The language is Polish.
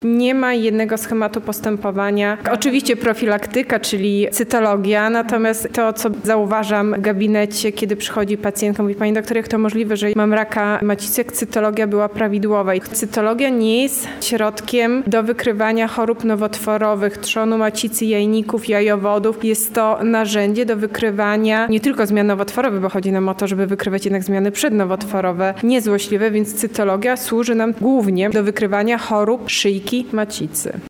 Nie ma jednego schematu postępowania. Oczywiście profilaktyka, czyli cytologia, natomiast to, co zauważam w gabinecie, kiedy przychodzi pacjentka, mówi: pani doktor, jak to możliwe, że mam raka macicy, jak cytologia była prawidłowa. I cytologia nie jest środkiem do wykrywania chorób nowotworowych, trzonu macicy, jajników, jajowodów. Jest to narzędzie do wykrywania nie tylko zmian nowotworowych, bo chodzi nam o to, żeby wykrywać jednak zmiany przednowotworowe, niezłośliwe, więc cytologia służy nam głównie do wykrywania chorób szyjki macicy.